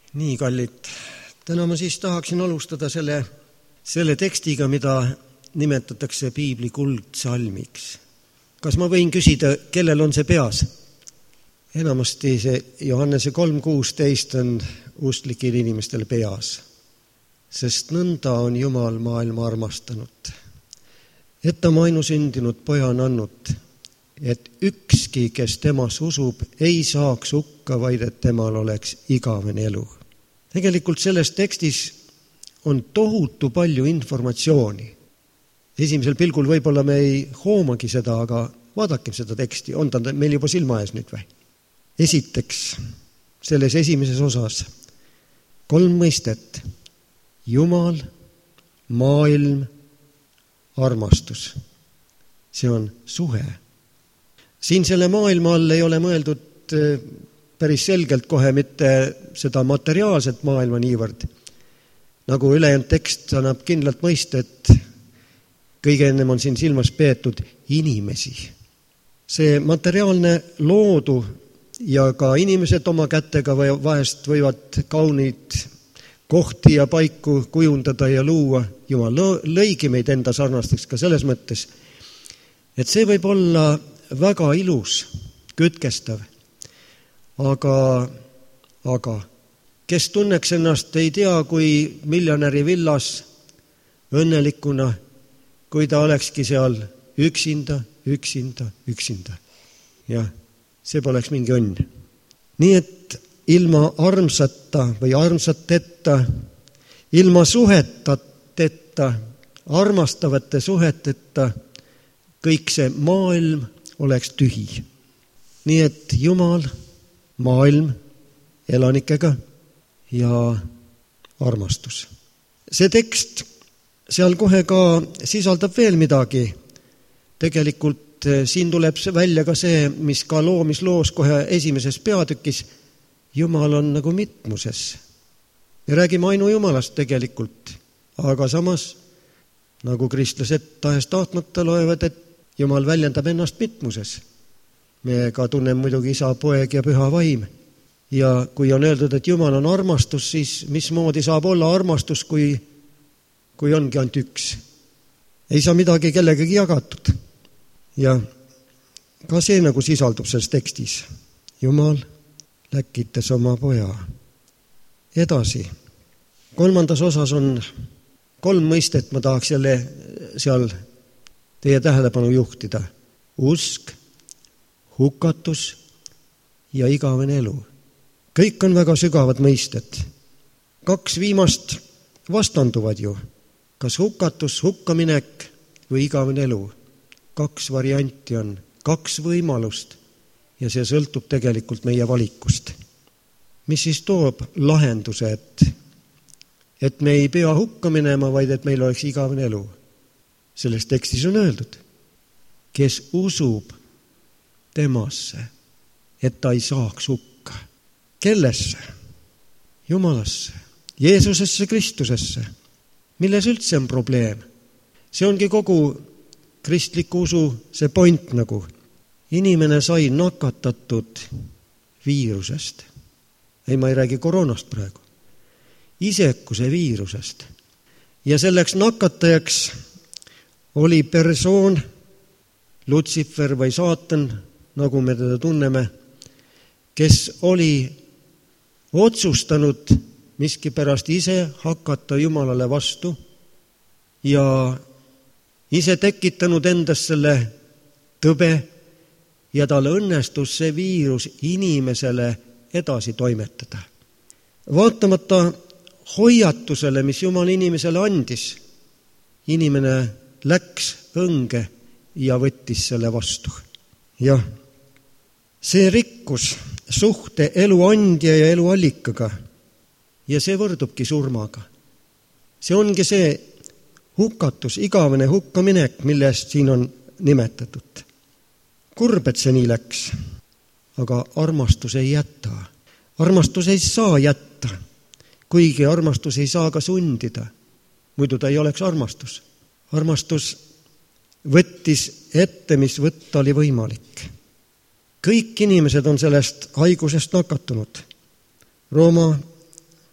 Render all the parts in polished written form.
Nii, kallid, täna ma siis tahaksin alustada selle tekstiga, mida nimetatakse piibli kuldsalmiks. Kas ma võin küsida, kellel on see peas? Enamasti see Johannese 3:16 on usklikel inimestel peas, sest nõnda on Jumal maailma armastanud, et ta ainusündinud poja on andnud, et ükski, kes temas usub, ei saaks hukka, vaid et temal oleks igavene elu. Tegelikult selles tekstis on tohutu palju informatsiooni. Esimesel pilgul võib-olla me ei hoomagi seda, aga vaadakem seda teksti, on ta meil juba silma ees nüüd või? Esiteks, selles esimeses osas 3 mõistet: Jumal, maailm, armastus. See on suhe. Siin selle maailma all ei ole mõeldud päris selgelt kohe mitte seda materiaalset maailma niivõrd, nagu ülejäänud tekst annab kindlalt mõista, et kõige ennem on siin silmas peetud inimesi. See materiaalne loodu ja ka inimesed oma kätega vahest võivad kaunid kohti ja paiku kujundada ja luua. Jumal lõigi meid enda sarnasteks ka selles mõttes, et see võib olla väga ilus, kütkestav, aga kes tunneks ennast ei tea kui miljonäri villas õnnelikuna, kui ta olekski seal üksinda. Ja see poleks mingi õnn. Nii et ilma armsata või armsateta, ilma suhetata, armastavate suheteta, kõik see maailm oleks tühi. Nii et Jumal, maailm elanikega ja armastus. See tekst seal kohe ka sisaldab veel midagi. Tegelikult siin tuleb välja ka see, mis ka loomisloos kohe esimeses peatükis. Jumal on nagu mitmuses. Me räägime ainu Jumalast tegelikult, aga samas nagu kristlased tahes tahtmata loevad, et Jumal väljendab ennast mitmuses. Me ka tunneme muidugi Isa, Poeg ja Püha Vaim. Ja kui on öeldud, et Jumal on armastus, siis mismoodi saab olla armastus, kui ongi ainult üks? Ei saa midagi kellegagi jagatud. Ja ka see nagu sisaldub selles tekstis. Jumal läkitas oma poja. Edasi. 3. osas on 3 mõistet, ma tahaks jälle seal teie tähelepanu juhtida. Usk, hukatus ja igavene elu. Kõik on väga sügavad mõisted. 2 viimast vastanduvad ju. Kas hukatus, hukkaminek või igavene elu? 2 varianti on, 2 võimalust ja see sõltub tegelikult meie valikust. Mis siis toob lahenduse, et me ei pea hukka minema, vaid et meil oleks igavene elu? Selles tekstis on öeldud, kes usub temasse, et ta ei saaks hukka. Kellesse? Jumalasse, Jeesusesse, Kristusesse. Milles üldse on probleem? See ongi kogu kristliku usu see point nagu. Inimene sai nakatatud viirusest. Ei, ma ei räägi koroonast praegu. Isekuse viirusest. Ja selleks nakatajaks oli persoon, Lutsifer või saatan, nagu me teda tunneme, kes oli otsustanud miskipärast ise hakata Jumalale vastu ja ise tekitanud endas selle tõbe ja tal õnnestus see viirus inimesele edasi toimetada. Vaatamata hoiatusele, mis Jumal inimesele andis, inimene läks õnge ja võttis selle vastu. Jah, see rikkus suhte eluandja ja eluallikaga ja see võrdubki surmaga. See ongi see hukatus, igavene hukkaminek, millest siin on nimetatud. Kurb, et see nii läks, aga armastus ei jäta. Armastus ei saa jätta, kuigi armastus ei saa ka sundida. Muidu ta ei oleks armastus. Armastus võttis ette, mis võtta oli võimalik. Kõik inimesed on sellest haigusest nakatunud. Rooma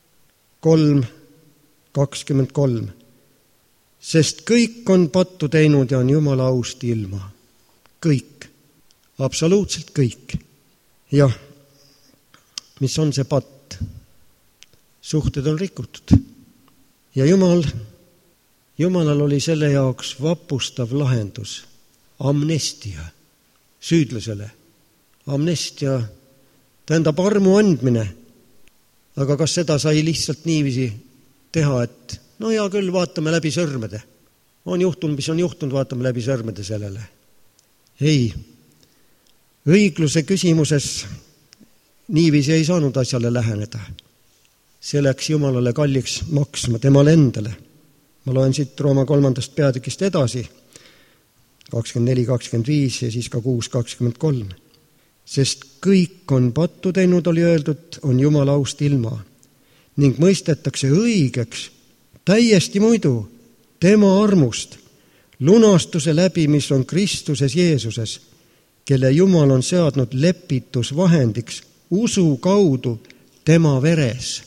3:23. Sest kõik on pattu teinud ja on Jumala aust ilma. Kõik. Absoluutselt kõik. Jah, mis on see patt? Suhted on rikutud. Ja Jumalal oli selle jaoks vapustav lahendus. Amnestia süüdlasele. Amnestia tähendab armu andmine. Aga kas seda sai lihtsalt niiviisi teha, et no hea küll, vaatame läbi sõrmede. On juhtunud, mis on juhtunud, vaatame läbi sõrmede sellele. Ei. Õigluse küsimuses niiviisi ei saanud asjale läheneda. See läks Jumalale kalliks maksma temale endale. Ma loen siit Rooma 3. peatükist edasi, 24-25 ja siis ka 6-23. Sest kõik on pattu teinud, oli öeldud, on Jumala aust ilma ning mõistetakse õigeks täiesti muidu tema armust, lunastuse läbi, mis on Kristuses Jeesuses, kelle Jumal on seadnud lepitusvahendiks usu kaudu tema veres,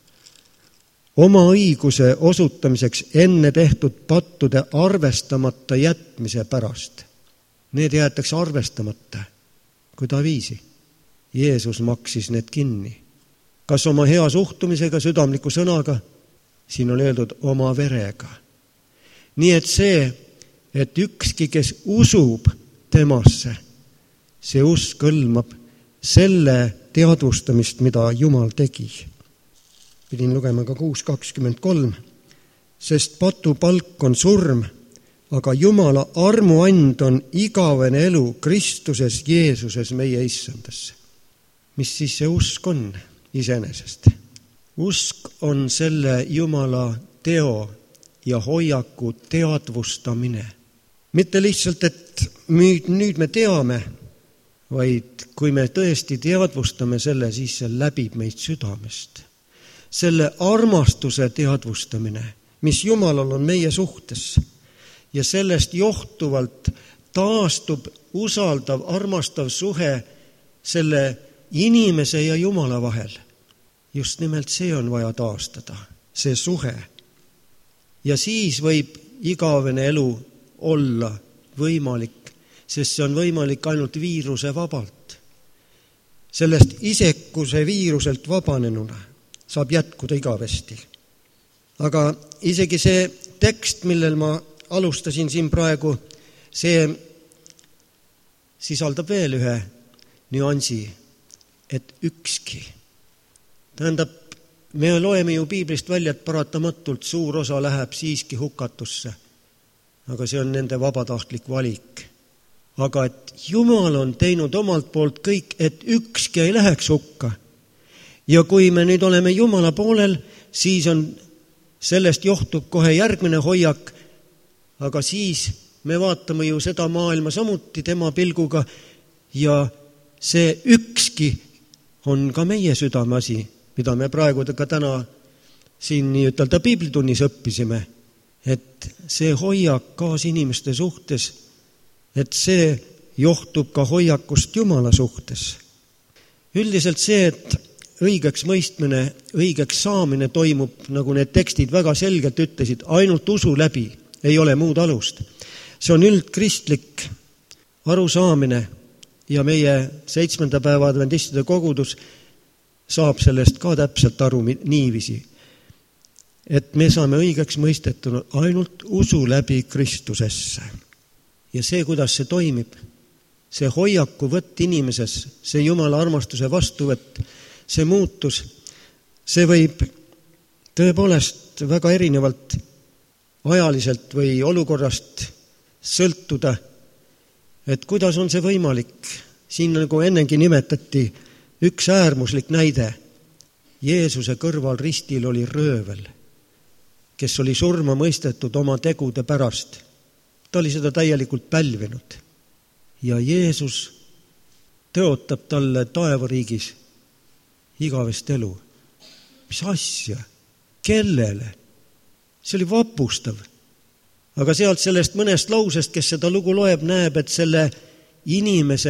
oma õiguse osutamiseks enne tehtud pattude arvestamata jätmise pärast. Need jäetakse arvestamata, kui ta viisi. Jeesus maksis need kinni. Kas oma hea suhtumisega, südamliku sõnaga? Siin on öeldud oma verega. Nii et see, et ükski, kes usub temasse, see usk hõlmab selle teadvustamist, mida Jumal tegi. Pidin lugema ka 6:23. Sest patu palk on surm, aga Jumala armuand on igavene elu Kristuses Jeesuses meie issandasse. Mis siis see usk on iseenesest? Usk on selle Jumala teo ja hoiaku teadvustamine. Mitte lihtsalt, et nüüd me teame, vaid kui me tõesti teadvustame selle, siis see läbib meid südamest. Selle armastuse teadvustamine, mis Jumalal on meie suhtes, ja sellest johtuvalt taastub usaldav, armastav suhe selle inimese ja Jumala vahel. Just nimelt see on vaja taastada, see suhe. Ja siis võib igavene elu olla võimalik, sest see on võimalik ainult viiruse vabalt. Sellest isekuse viiruselt vabanenuna saab jätkuda igavesti. Aga isegi see tekst, millel ma alustasin siin praegu, see sisaldab veel ühe nüansi, et ükski. Tähendab, me loeme ju Piiblist välja, et paratamatult suur osa läheb siiski hukatusse. Aga see on nende vabatahtlik valik. Aga et Jumal on teinud omalt poolt kõik, et ükski ei läheks hukka. Ja kui me nüüd oleme Jumala poolel, siis on sellest johtub kohe järgmine hoiak, aga siis me vaatame ju seda maailma samuti tema pilguga ja see ükski on ka meie südameasi, mida me praegu ka täna siin nii ütelda piiblitunnis õppisime, et see hoiak kaasinimeste suhtes, et see johtub ka hoiakust Jumala suhtes. Üldiselt see, et õigeks mõistmine, õigeks saamine toimub, nagu need tekstid väga selgelt ütlesid, ainult usu läbi, ei ole muud alust. See on üldkristlik arusaamine ja meie 7. päeva adventistide kogudus saab sellest ka täpselt aru niiviisi, et me saame õigeks mõistetud ainult usu läbi Kristusesse. Ja see, kuidas see toimib, see hoiaku võtt inimeses, see Jumala armastuse vastuvõtt, see muutus, see võib tõepoolest väga erinevalt ajaliselt või olukorrast sõltuda, et kuidas on see võimalik. Siin nagu ennengi nimetati üks äärmuslik näide. Jeesuse kõrval ristil oli röövel, kes oli surma mõistetud oma tegude pärast. Ta oli seda täielikult pälvinud. Ja Jeesus tõotab talle taevariigis igavest elu. Mis asja? Kellele? See oli vapustav. Aga sealt sellest mõnest lausest, kes seda lugu loeb, näeb, et selle inimese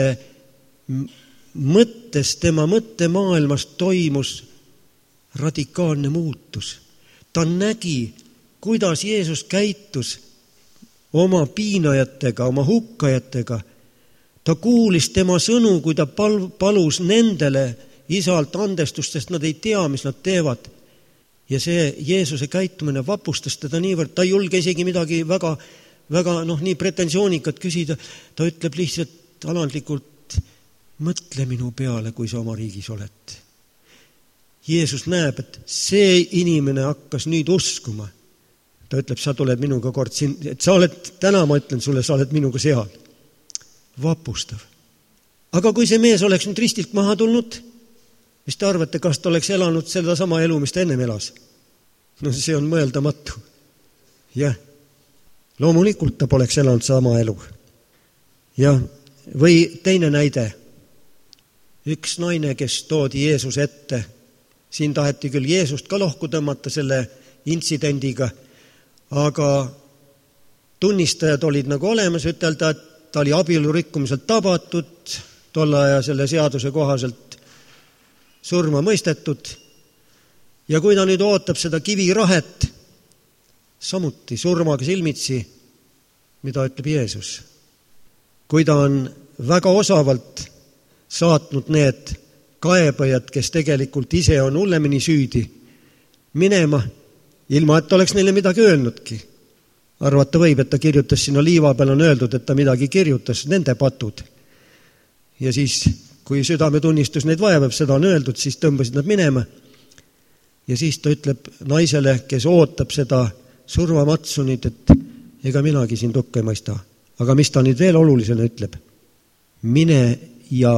mõttes, tema mõttemaailmas toimus radikaalne muutus. ta nägi, kuidas Jeesus käitus oma piinajatega, oma hukkajatega. Ta kuulis tema sõnu, kui ta palus nendele isalt andestust, sest nad ei tea, mis nad teevad. Ja see Jeesuse käitumine vapustas teda niivõrd, ta ei julge isegi midagi väga nii pretensioonikat küsida. Ta ütleb lihtsalt alandlikult, mõtle minu peale, kui sa oma riigis oled. Jeesus näeb, et see inimene hakkas nüüd uskuma. Ta ütleb, sa tuled minuga kord siin, et sa oled, täna ma ütlen sulle, sa oled minuga seal. Vapustav. Aga kui see mees oleks nüüd ristilt maha tulnud, mis te arvate, kas ta oleks elanud seda sama elu, mis ta ennem elas? No see on mõeldamatu. Jah, loomulikult ta poleks elanud sama elu. Ja, või teine näide. Üks naine, kes toodi Jeesus ette. Siin taheti küll Jeesust ka lohku tõmmata selle intsidendiga, aga tunnistajad olid nagu olemas, ütelda, et ta oli abielu rikkumiselt tabatud, tolle aja selle seaduse kohaselt surma mõistetud. Ja kui ta nüüd ootab seda kivirahet, samuti surmaga silmitsi, mida ütleb Jeesus. Kui ta on väga osavalt saatnud need kaebajad, kes tegelikult ise on hullemini süüdi, minema, ilma et oleks neile midagi öelnudki. Arvata võib, et ta kirjutas sinna liiva peal, on öeldud, et ta midagi kirjutas, nende patud. Ja siis, kui südametunnistus neid vaevab, seda on öeldud, siis tõmbasid nad minema. Ja siis ta ütleb naisele, kes ootab seda surmamatsunit, et ega minagi siin tukka ei mõista. Aga mis ta nüüd veel olulisena ütleb? Mine ja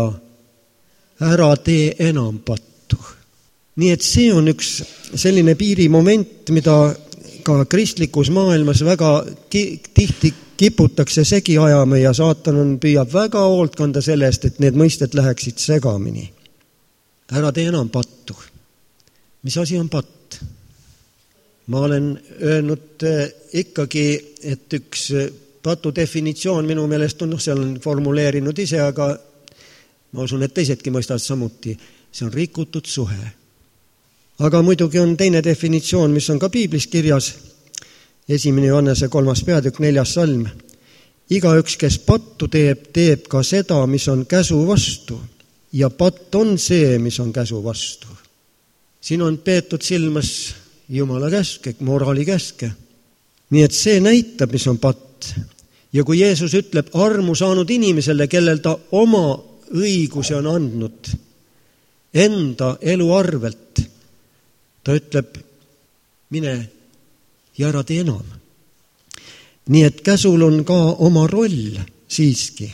ära tee enam pattu. Nii et see on üks selline piirimoment, mida ka kristlikus maailmas väga tihti kiputakse segi ajama ja saatan püüab väga hoolt kanda sellest, et need mõisted läheksid segamini. Ära tee enam pattu. Mis asi on patt? Ma olen öelnud ikkagi, et üks patu definitsioon minu meelest on, seal on formuleerinud ise, aga ma usun, et teisedki mõistavad samuti. See on rikutud suhe. Aga muidugi on teine definitsioon, mis on ka piiblis kirjas, 1. Johannese 3. peatükk 4. salm. Igaüks, kes pattu teeb, teeb ka seda, mis on käsu vastu. Ja patt on see, mis on käsu vastu. Siin on peetud silmas Jumala käske, moraali käske. Nii et see näitab, mis on patt. Ja kui Jeesus ütleb armu saanud inimesele, kellel ta oma õiguse on andnud enda elu arvelt, ta ütleb, mine ja ära tee enam. Nii et käsul on ka oma roll siiski.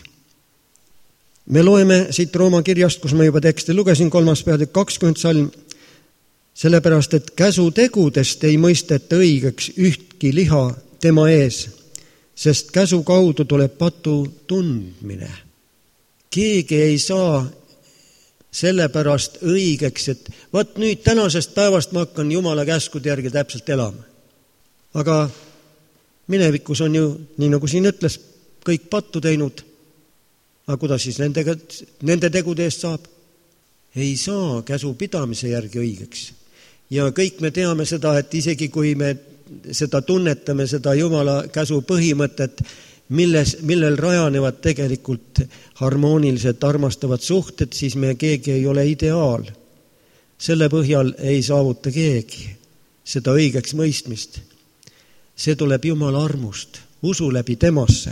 Me loeme siit Rooma kirjast, kus ma juba teksti lugesin, 3. peatükk 20 salm, sellepärast, et käsutegudest ei mõisteta õigeks ühtki liha tema ees, sest käsu kaudu tuleb patu tundmine. Keegi ei saa sellepärast õigeks, et vaat nüüd tänasest päevast ma hakkan Jumala käskude järgi täpselt elama. Aga minevikus on ju, nii nagu siin ütles, kõik pattu teinud. Aga kuidas siis nende tegude eest saab? Ei saa käsu pidamise järgi õigeks. Ja kõik me teame seda, et isegi kui me seda tunnetame, seda Jumala käsu põhimõtet, millel rajanevad tegelikult harmoonilised armastavad suhted, siis me keegi ei ole ideaal. Selle põhjal ei saavuta keegi seda õigeks mõistmist. See tuleb Jumala armust, usu läbi temasse.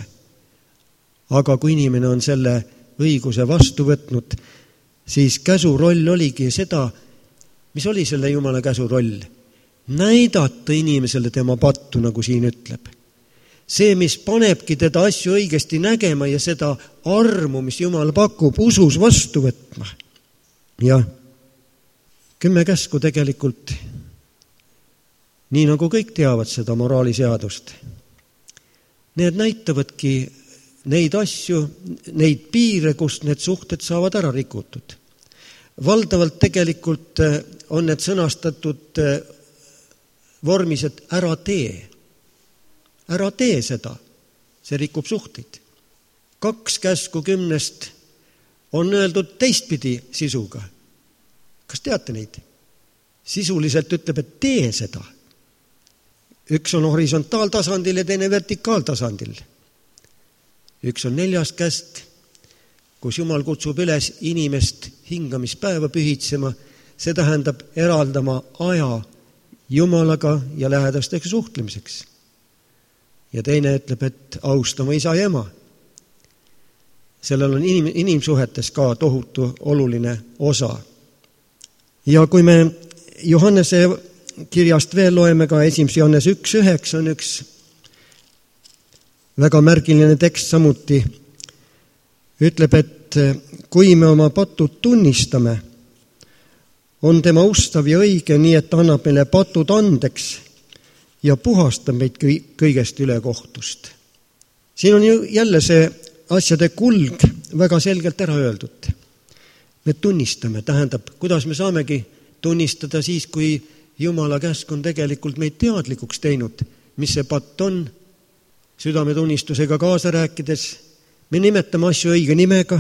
Aga kui inimene on selle õiguse vastu võtnud, siis käsu roll oligi seda, mis oli selle Jumala käsu roll? Näidata inimesele tema pattu, nagu siin ütleb. See, mis panebki teda asju õigesti nägema ja seda armu, mis Jumal pakub, usus vastu võtma. Ja 10 käsku tegelikult, nii nagu kõik teavad seda moraaliseadust, need näitavadki neid asju, neid piire, kust need suhted saavad ära rikutud. Valdavalt tegelikult on need sõnastatud vormis, et ära tee. Ära tee seda, see rikub suhteid. 2 käsku 10 on öeldud teistpidi sisuga. Kas teate neid? Sisuliselt ütleb, et tee seda. Üks on horisontaaltasandil ja teine vertikaaltasandil. Üks on 4. käst, kus Jumal kutsub üles inimest hingamispäeva pühitsema, see tähendab eraldama aja Jumalaga ja lähedastega suhtlemiseks. Ja teine ütleb, et austama isa ja ema. Sellel on inimsuhetes ka tohutu oluline osa. Ja kui me Johannese kirjast veel loeme ka 1. Johannes 1.9 on üks väga märgiline tekst samuti, ütleb, et kui me oma patud tunnistame, on tema ustav ja õige, nii et annab meile patud andeks ja puhastab meid kõigest ülekohtust. Siin on ju jälle see asjade kulg väga selgelt ära öeldud. Me tunnistame, tähendab, kuidas me saamegi tunnistada siis, kui Jumala käsk on tegelikult meid teadlikuks teinud, mis see patt on, südametunnistusega kaasa rääkides, me nimetame asju õige nimega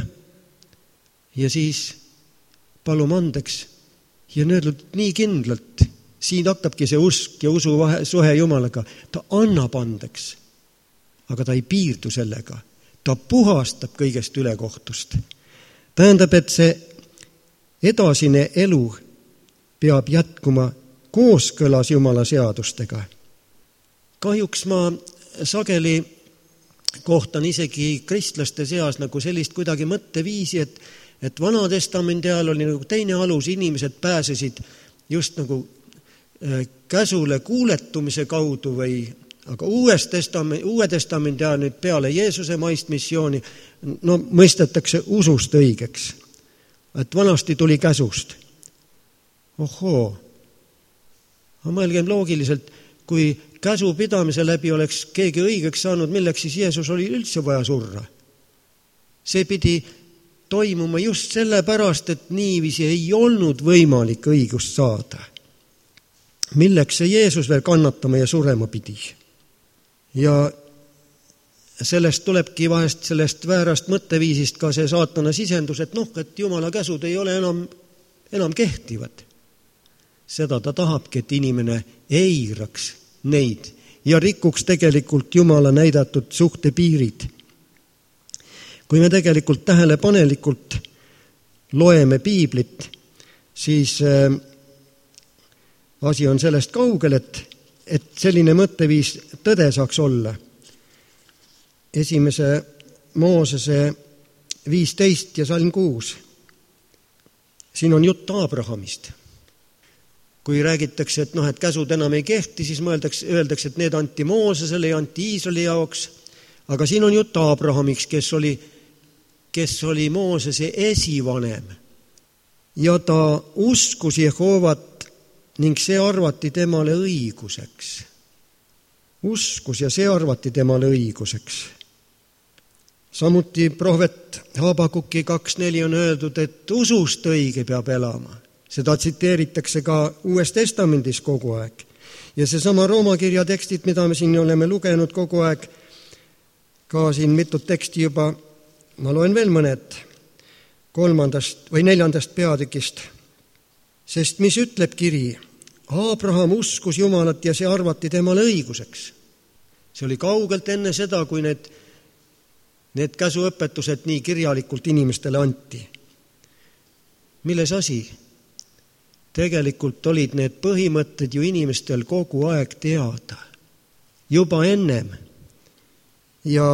ja siis palume andeks ja nöödlud nii kindlalt. Siin hakkabki see usk ja usu suhe Jumalaga. Ta annab andeks, aga ta ei piirdu sellega. Ta puhastab kõigest ülekohtust. Tähendab, et see edasine elu peab jätkuma kooskõlas Jumala seadustega. Kahjuks ma sageli kohtan isegi kristlaste seas nagu sellist kuidagi mõtteviisi, et Vana Testamendi ajal oli nagu teine alus, inimesed pääsesid just nagu käsule kuuletumise kaudu aga Uue Testamendi ajal nüüd peale Jeesuse maist missiooni mõistetakse usust õigeks. Et vanasti tuli käsust. Ohoo, aga mõelgem loogiliselt, kui käsu pidamise läbi oleks keegi õigeks saanud, milleks siis Jeesus oli üldse vaja surra. See pidi toimuma just sellepärast, et niiviisi ei olnud võimalik õigust saada. Milleks see Jeesus veel kannatama ja surema pidi. Ja sellest tulebki vahest sellest väärast mõtteviisist ka see saatana sisendus, et et Jumala käsud ei ole enam kehtivad. Seda ta tahabki, et inimene eiraks neid ja rikuks tegelikult Jumala näidatud suhtepiirid. Kui me tegelikult tähelepanelikult loeme piiblit, siis asi on sellest kaugel, et selline mõtteviis tõde saaks olla. 1. Moosese 15 ja salm 6. Siin on jutt Abrahamist. Kui räägitakse, et käsud enam ei kehti, siis öeldakse, et need anti Moosesele ja anti Iisraeli jaoks. Aga siin on jutt Abrahamiks, kes oli Moosese esivanem. Ja ta uskus Jehovat ning see arvati temale õiguseks. Uskus ja see arvati temale õiguseks. Samuti prohvet Habakuki 2.4 on öeldud, et usust õige peab elama. Seda tsiteeritakse ka Uues Testamendis kogu aeg. Ja seesama Rooma kirja tekstid, mida me siin oleme lugenud kogu aeg, ka siin mitut teksti juba, ma loen veel mõned 3. või 4. peatükist. Sest mis ütleb kiri? Abraham uskus Jumalat ja see arvati temale õiguseks. See oli kaugelt enne seda, kui need käsuõpetused nii kirjalikult inimestele anti. Milles asi? Tegelikult olid need põhimõtted ju inimestel kogu aeg teada. Juba ennem. Ja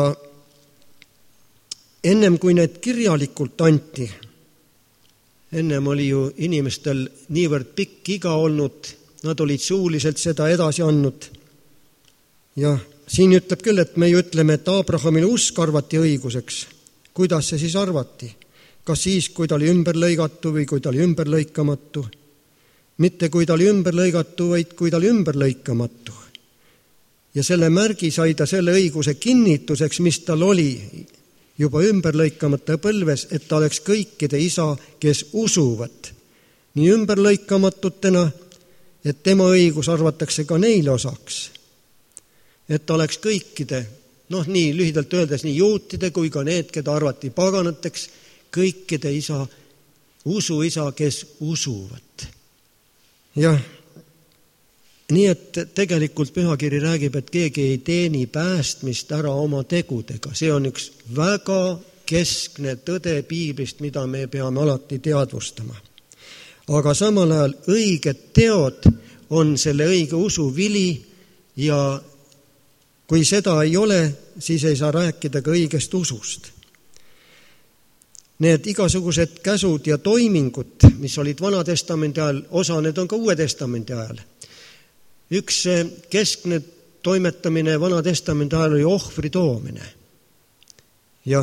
ennem kui need kirjalikult anti, ennem oli ju inimestel niivõrd pikk iga olnud, nad olid suuliselt seda edasi andnud. Ja siin ütleb küll, et me ju ütleme, et Abrahamile usk arvati õiguseks. Kuidas see siis arvati? Kas siis, kui ta oli ümberlõigatu või kui ta oli ümberlõikamatu? Mitte kui ta oli ümberlõigatu, vaid kui ta oli ümberlõikamatu. Ja selle märgi sai ta selle õiguse kinnituseks, mis tal oli juba ümberlõikamata põlves, et ta oleks kõikide isa, kes usuvad. Nii ümberlõikamatutena, et tema õigus arvatakse ka neile osaks. Et ta oleks kõikide, nii lühidalt öeldes, nii juutide kui ka need, keda arvati paganateks, kõikide isa, usuisa, kes usuvad. Jah, Nii et tegelikult pühakiri räägib, et keegi ei teeni päästmist ära oma tegudega. See on üks väga keskne tõde piiblist, mida me peame alati teadvustama. Aga samal ajal õiged teod on selle õige usu vili ja kui seda ei ole, siis ei saa rääkida ka õigest usust. Need igasugused käsud ja toimingud, mis olid Vana-testamendi ajal, osa need on ka Uue-testamendi ajal. Üks keskne toimetamine Vana-testamendi ajal oli ohvri toomine. Ja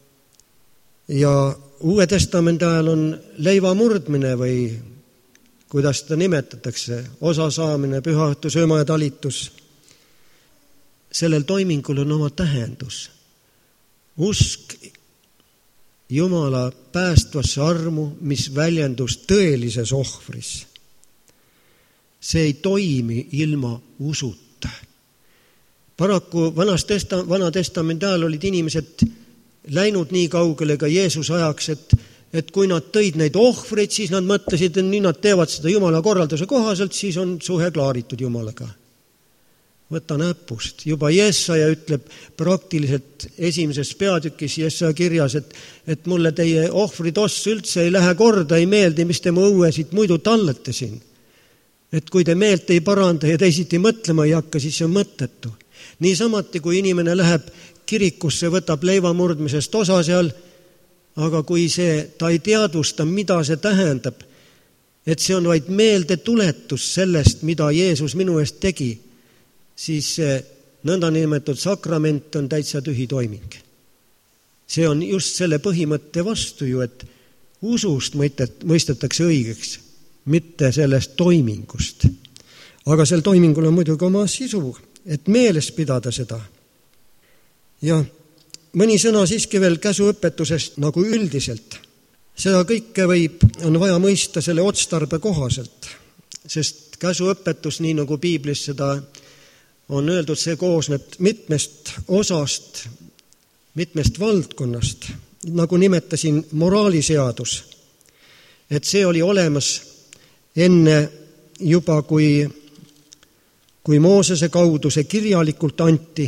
Uue-testamendi ajal on leiva murdmine või kuidas seda nimetatakse, osa saamine, pühaõhtu sööma ja talitus. Sellel toimingul on oma tähendus. Usk Jumala päästvasse armu, mis väljendus tõelises ohvris. See ei toimi ilma usuta. Paraku Vana-testamendi ajal olid inimesed läinud nii kaugele ka Jeesuse ajaks, et kui nad tõid neid ohvreid, siis nad mõtlesid, et nii nad teevad seda Jumala korralduse kohaselt, siis on suhe klaaritud Jumalaga. Võta näpust. Juba Jesaja ütleb praktiliselt esimeses peatükis Jesaja kirjas, et mulle teie ohvritoss üldse ei lähe korda, ei meeldi, mis te mu õuesid muidu tallete siin. Et kui te meelt ei paranda ja teisiti mõtlema ei hakka, siis see on mõttetu. Niisamati, kui inimene läheb kirikusse, võtab leiva murdmisest osa seal, aga kui ta ei teadvusta, mida see tähendab, et see on vaid meeldetuletus sellest, mida Jeesus minu eest tegi, siis see nõndanimetatud sakrament on täitsa tühi toiming. See on just selle põhimõtte vastu ju, et usust mõistetakse õigeks, mitte sellest toimingust. Aga sel toimingul on muidugi oma sisu, et meeles pidada seda. Ja mõni sõna siiski veel käsuõpetusest nagu üldiselt. Seda kõike on vaja mõista selle otstarbe kohaselt, sest käsuõpetus, nii nagu piiblis seda on öeldud, see koosneb mitmest osast, mitmest valdkonnast, nagu nimetasin moraaliseadus, et see oli olemas enne juba, kui Moosese kaudu see kirjalikult anti.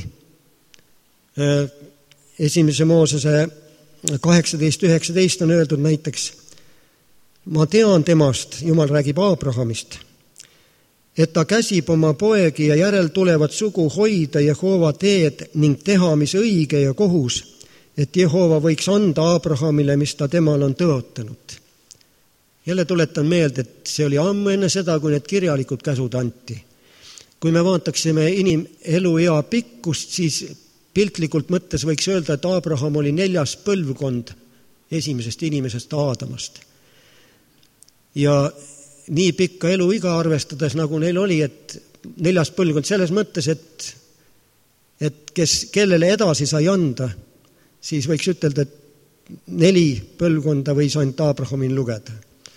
Esimese Moosese 18:19 on öeldud näiteks, ma tean temast, Jumal räägib Abrahamist, et ta käsib oma poegi ja järel tulevat sugu hoida Jehova teed ning teha, mis õige ja kohus, et Jehova võiks anda Abrahamile, mis ta temal on tõotanud. Jälle tuletan meelde, et see oli ammu enne seda, kui need kirjalikud käsud anti. Kui me vaataksime eluea pikkust, siis piltlikult mõttes võiks öelda, et Abraham oli 4. põlvkond esimesest inimesest Aadamast. Ja nii pikka eluiga arvestades, nagu neil oli, et 4. põlvkond selles mõttes, et kellele edasi sai anda, siis võiks ütelda, et 4 põlvkonda võis ainult Abrahamin lugeda.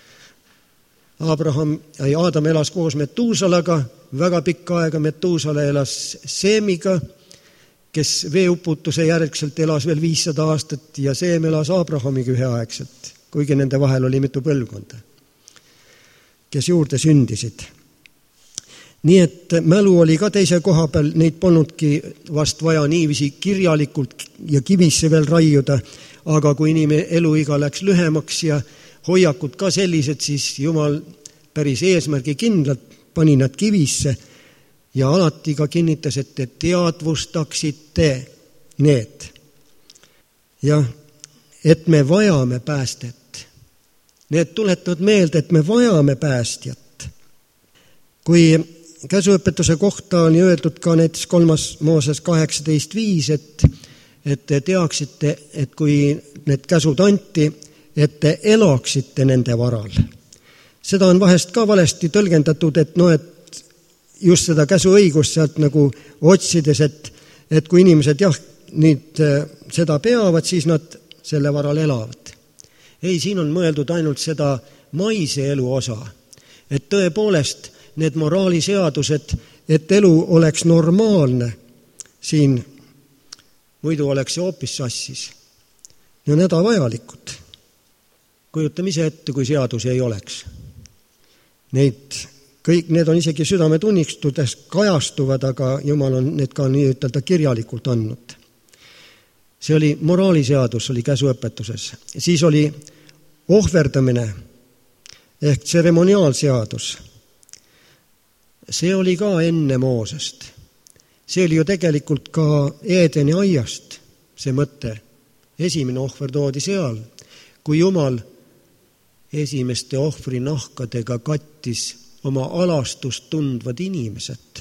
Aadam elas koos Metuusalaga, väga pikka aega Metuusala elas Seemiga, kes veeuputuse järgselt elas veel 500 aastat ja Seem elas Abrahamiga üheaegselt, kuigi nende vahel oli mitu põlvkonda, kes juurde sündisid. Nii et mälu oli ka teise koha peal, neid polnudki vast vaja niiviisi kirjalikult ja kivisse veel raiuda, aga kui inimene eluiga läks lühemaks ja hoiakud ka sellised, siis Jumal päris eesmärgi kindlalt pani nad kivisse ja alati ka kinnitas, et te teadvustaksite need. Ja et me vajame päästet. Need tuletavad meelde, et me vajame päästjat. Kui käsuõpetuse kohta on öeldud ka näiteks 3. Mooses 18:5, et te teaksite, et kui need käsud anti, et te elaksite nende varal. Seda on vahest ka valesti tõlgendatud, et just seda käsuõigust sealt nagu otsides, et kui inimesed nüüd seda peavad, siis nad selle varal elavad. Ei, siin on mõeldud ainult seda maise elu osa, et tõepoolest need moraaliseadused, et elu oleks normaalne siin, muidu oleks see hoopis sassis. Ja need on vajalikud. Kujutame ise ette, kui seadusi ei oleks. Neid kõik need on isegi südametunnistudes kajastuvad, aga Jumal on need ka nii ütelda kirjalikult andnud. See oli moraaliseadus, oli käsuõpetuses. Siis oli ohverdamine ehk tseremoniaalseadus. See oli ka enne Moosest. See oli ju tegelikult ka Eedeni aiast, see mõte. Esimene ohver toodi seal, kui Jumal esimeste ohvri nahkadega kattis oma alastust tundvad inimesed.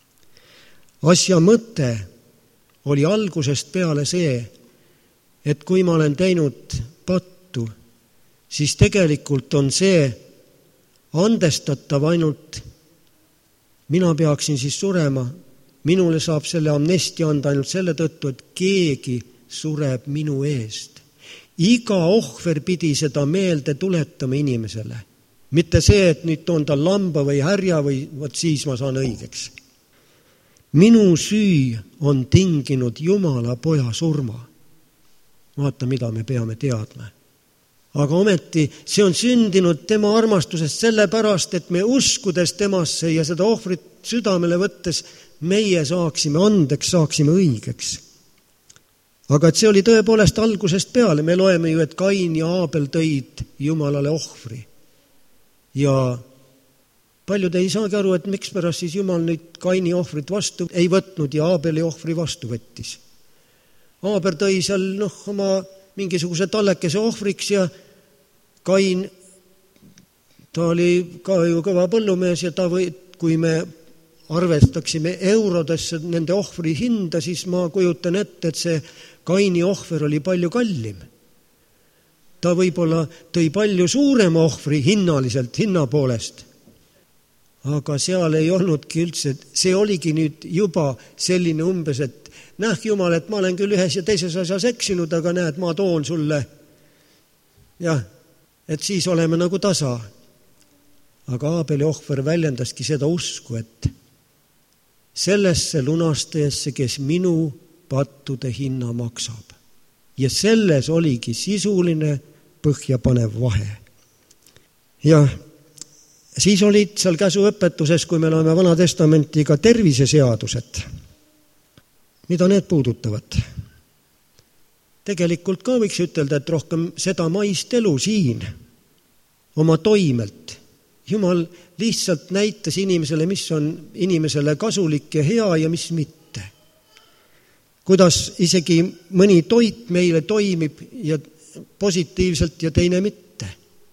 Asja mõte oli algusest peale see, et kui ma olen teinud pattu, siis tegelikult on see andestatav ainult, mina peaksin siis surema, minule saab selle amnestia anda ainult selle tõttu, et keegi sureb minu eest. Iga ohver pidi seda meelde tuletama inimesele. Mitte see, et nüüd toon ta lamba või härja või võt siis ma saan õigeks. Minu süü on tinginud Jumala poja surma. Vaata, mida me peame teadma. Aga ometi see on sündinud tema armastusest sellepärast, et me uskudes temasse ja seda ohvrit südamele võttes meie saaksime andeks, saaksime õigeks. Aga et see oli tõepoolest algusest peale. Me loeme ju, et Kain ja Aabel tõid Jumalale ohvri. Ja paljud ei saagi aru, et miks pärast siis Jumal nüüd Kaini ohvrit vastu ei võtnud ja Aabeli ohvri vastu võttis. Aaber tõi seal oma mingisuguse tallekese ohvriks ja Kain, ta oli ka ju kõva põllumees ja kui me arvestaksime eurodesse nende ohvri hinda, siis ma kujutan ette, et see Kaini ohver oli palju kallim. Ta võib-olla tõi palju suurema ohvri hinnaliselt, hinna poolest. Aga seal ei olnudki üldse, see oligi nüüd juba selline umbes, et näh Jumal, et ma olen küll ühes ja teises asjas eksinud, aga näed, ma toon sulle. Jah, et siis oleme nagu tasa. Aga Aabeli ohver väljendaski seda usku, et sellesse lunastajesse, kes minu pattude hinna maksab. Ja selles oligi sisuline põhjapanev vahe. Ja siis olid seal käsuõpetuses, kui me loeme Vana Testamenti, ka terviseseadused. Mida need puudutavad? Tegelikult ka võiks ütelda, et rohkem seda maist elu siin, oma toimelt. Jumal lihtsalt näitas inimesele, mis on inimesele kasulik ja hea ja mis mitte. Kuidas isegi mõni toit meile toimib ja positiivselt ja teine mitte.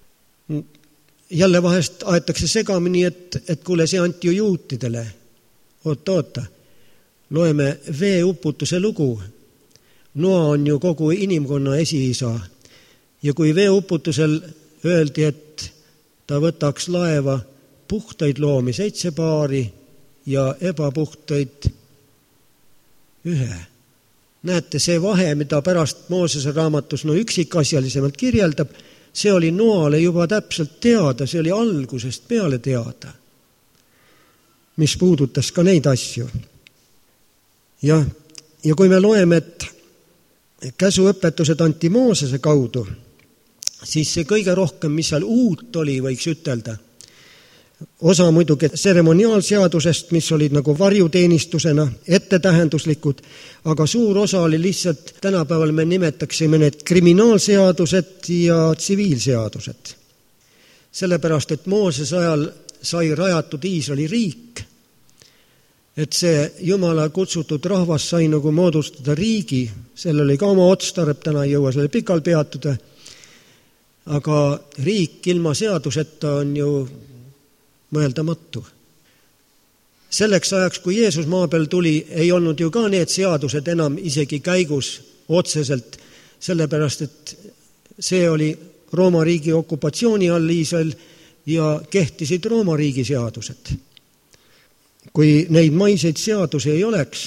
Jälle vahest aetakse segamini, et kuule, see anti ju juutidele. Oota. Loeme veeuputuse lugu. Noa on ju kogu inimkonna esiisa. Ja kui veeuputusel öeldi, et ta võtaks laeva puhtaid loomi 7 paari ja ebapuhtaid 1. Näete, see vahe, mida pärast Moosese raamatus üksikasjalisemalt kirjeldab, see oli Noale juba täpselt teada, see oli algusest peale teada, mis puudutas ka neid asju. Ja kui me loeme, et käsuõpetused anti Moosese kaudu, siis see kõige rohkem, mis seal uut oli, võiks ütelda. Osa muidugi tseremoniaalseadusest, mis olid nagu varjuteenistusena, ettetähenduslikud, aga suur osa oli lihtsalt, tänapäeval me nimetaksime need kriminaalseadused ja tsiviilseadused. Sellepärast, et Moosese ajal sai rajatud Iisraeli riik, et see Jumala kutsutud rahvas sai nagu moodustada riigi, seal oli ka oma otstareb, täna ei jõua selle pikal peatuda, aga riik ilma seaduseta on ju mõeldamatu. Selleks ajaks, kui Jeesus maa peal tuli, ei olnud ju ka need seadused enam isegi käigus otseselt, sellepärast, et see oli Rooma riigi okupatsiooni all Iisrael ja kehtisid Rooma riigi seadused. Kui neid maiseid seadusi ei oleks,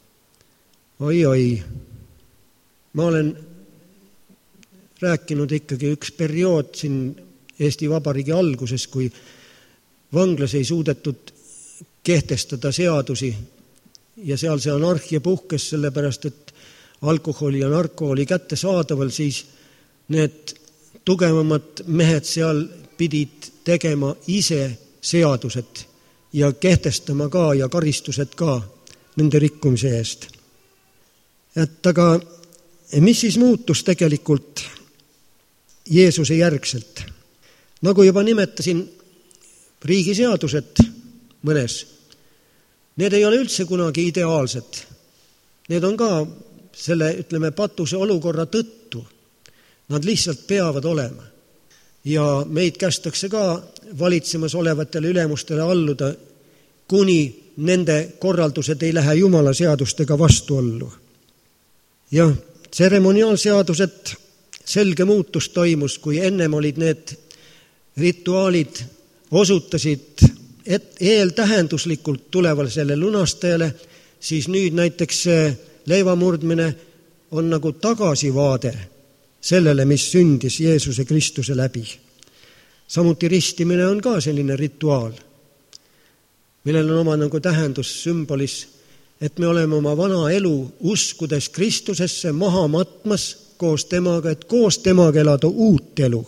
ma olen rääkinud ikkagi üks periood siin Eesti Vabariigi alguses, kui vanglas ei suudetud kehtestada seadusi ja seal see anarhia puhkes, sellepärast, et alkoholi ja narko oli kättesaadaval, siis need tugevamad mehed seal pidid tegema ise seadused ja kehtestama ka ja karistused ka nende rikkumise eest. Et aga mis siis muutus tegelikult Jeesuse järgselt? Nagu juba nimetasin, riigiseadused mõnes, need ei ole üldse kunagi ideaalsed. Need on ka selle, patuse olukorra tõttu. Nad lihtsalt peavad olema. Ja meid kästakse ka valitsemas olevatele ülemustele alluda, kuni nende korraldused ei lähe Jumala seadustega vastuollu. Ja tseremoniaalseadused, selge muutus toimus, kui ennem olid need rituaalid, osutasid eeltähenduslikult tulevasele lunastajale, siis nüüd näiteks leivamurdmine on nagu tagasivaade sellele, mis sündis Jeesuse Kristuse läbi. Samuti ristimine on ka selline rituaal, millel on oma nagu tähendus sümbolis, et me oleme oma vana elu uskudes Kristusesse maha matmas koos temaga, et koos temaga elada uut elu.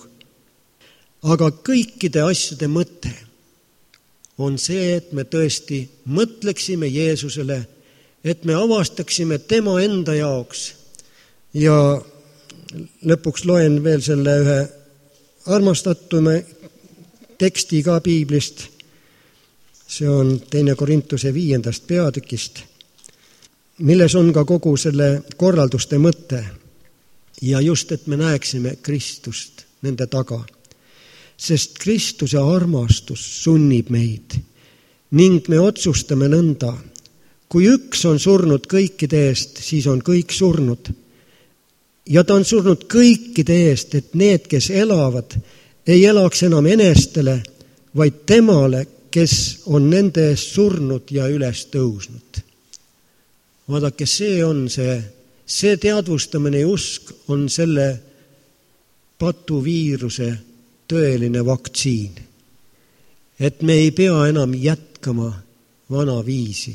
Aga kõikide asjade mõte on see, et me tõesti mõtleksime Jeesusele, et me avastaksime tema enda jaoks. Ja lõpuks loen veel selle ühe armastatume teksti ka Piiblist. See on 2. Korintuse 5. peatükist, milles on ka kogu selle korralduste mõte. Ja just, et me näeksime Kristust nende taga. Sest Kristuse armastus sunnib meid ning me otsustame nõnda. Kui üks on surnud kõikide eest, siis on kõik surnud. Ja ta on surnud kõikide eest, et need, kes elavad, ei elaks enam enestele, vaid temale, kes on nende eest surnud ja üles tõusnud. Vaadake, see on see teadvustamine ja usk on selle patuviiruse tõeline vaktsiin. Et me ei pea enam jätkama vana viisi.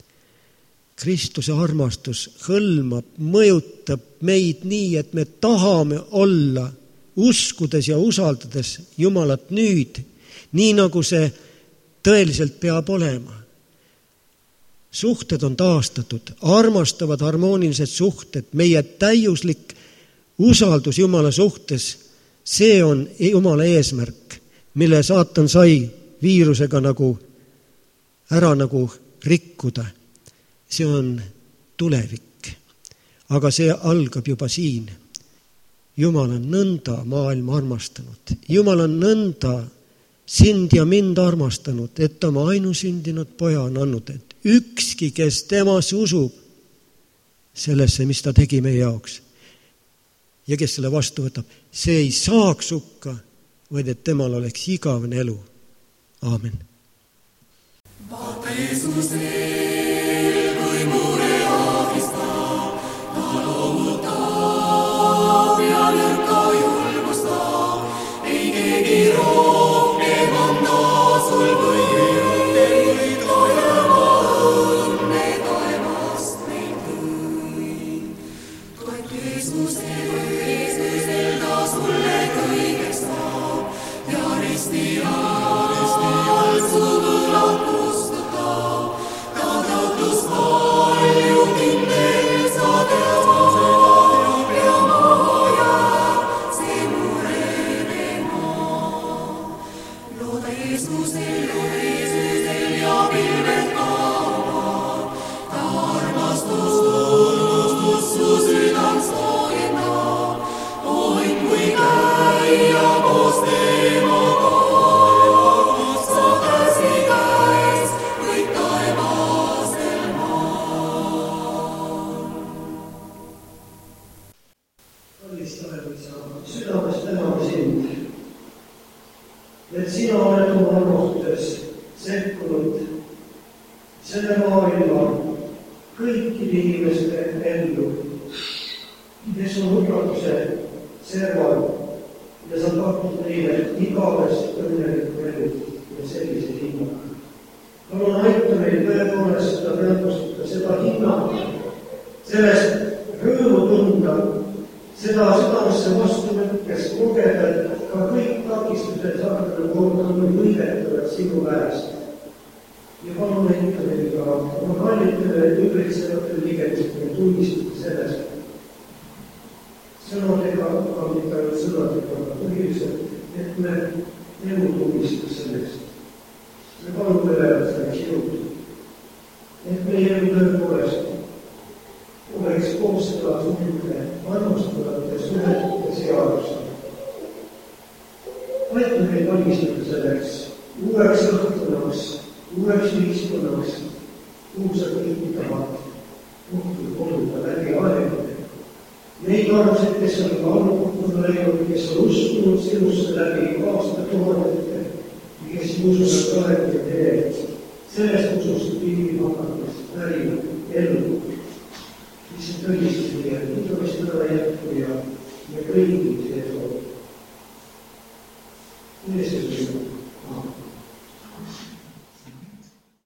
Kristuse armastus hõlmab, mõjutab meid nii, et me tahame olla uskudes ja usaldades Jumalat nüüd, nii nagu see tõeliselt peab olema. Suhted on taastatud, armastavad harmoonilised suhted, meie täiuslik usaldus Jumala suhtes, see on Jumala eesmärk, mille saatan sai viirusega ära rikkuda. See on tulevik, aga see algab juba siin. Jumal on nõnda maailma armastanud. Jumal on nõnda sind ja mind armastanud, et ta oma ainusündinud poja on andnud, et ükski, kes temas usub sellesse, mis ta tegi meie jaoks ja kes selle vastu võtab, see ei saaks hukka, vaid et temal oleks igavene elu. Aamen. Et sina oled oma armastus sekkunud selle maailma kõikide inimeste ellu, kes on hukratuse serval ja sa pakud neile igavest õnnelikku elu ja sellise hinnaga. Palun aita meil tõepoolest seda rõõmustada, seda hinnata, sellest rõõmu tunda, seda südamesse vastu võttes kogeda, ka kõik takistused abistuse saada on võidetavat sinu väest. Ja palun endale ka oma kallitele ümbritsevatele liigetele tunnistada sellest sõnadega, aga mitte ainult sõnadega, aga põhiliselt, et me elu tunnistada sellest. Me palume ülevad selleks jõudu. Et meie elu tõepoolest oleks kooskõlas nende armastavate suhete seadusega. Aita meid valmistada selleks uueks õhtunaks, uueks ühiskonnaks, uusad liikutavad, kohtud koduda läbi aegade. Neid arvused, kes on allukutuna läinud, kes on uskunud sinusse läbi aastatuhandete ja kes usuvad praegu teed. Sellest usust piiri hakates pärinud ellu, mis on tõistus meie igavest täna jätku ja kõigi sees on. Jeesus